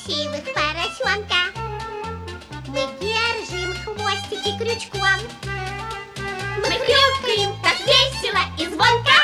красивых поросенка. Мы держим хвостики крючком. Мы хрюкаем так весело и звонко.